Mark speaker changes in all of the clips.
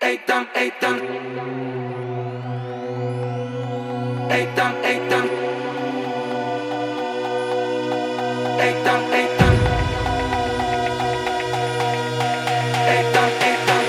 Speaker 1: эй там, эй там, эй там, эй там, эй там, эй там, эй там, эй там,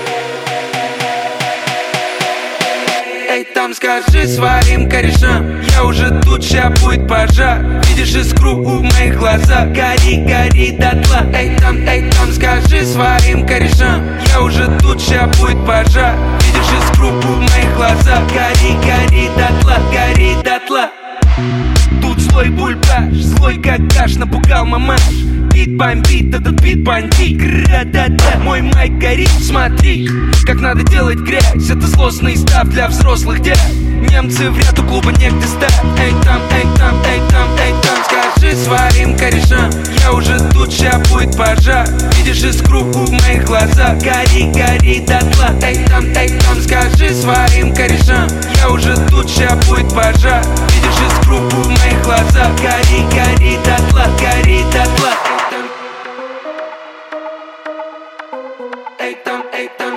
Speaker 1: эй там, скажи своим корешам, я уже тут, ща будет пожар. Видишь искру в моих глазах, гори, гори дотла. Эй там, скажи своим корешам, я уже тут, ща будет пожар. Видишь искру в моих глазах, гори, гори дотла, гори дотла. Тут злой бульбаш, злой как каш, напугал мамаш. Бит бомбит, этот бит бандит. Гра-да-да, мой майк горит, смотри, как надо делать грязь. Это злостный став для взрослых дядь. Немцы в ряд, у клуба негде стать. Эй там, эй там, эй там, эй там, скажи своим корешам, я уже тут, ща будет пожар. Видишь искру в моих глазах, гори, гори дотла. Эй там, скажи своим корешам, я уже тут, ща будет пожар. Видишь искру в моих глазах, гори, гори дотла, гори дотла. Эй там, эй там,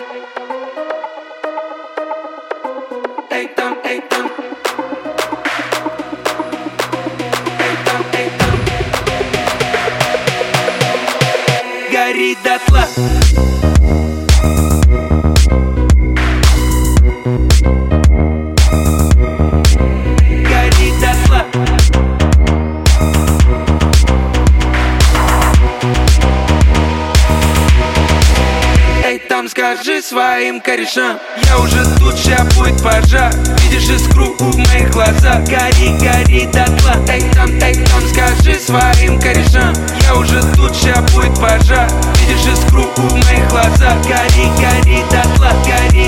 Speaker 1: эй там, эй там, эй там, эй там, гори дотла. Гори дотла. Эй там, скажи своим корешам, я уже тут, ща будет пожар. Видишь искру в моих глазах, гори, гори дотла. Эй там, скажи своим корешам, я уже тут, ща будет пожар. Видишь искру в моих глазах, гори, гори дотла, гори.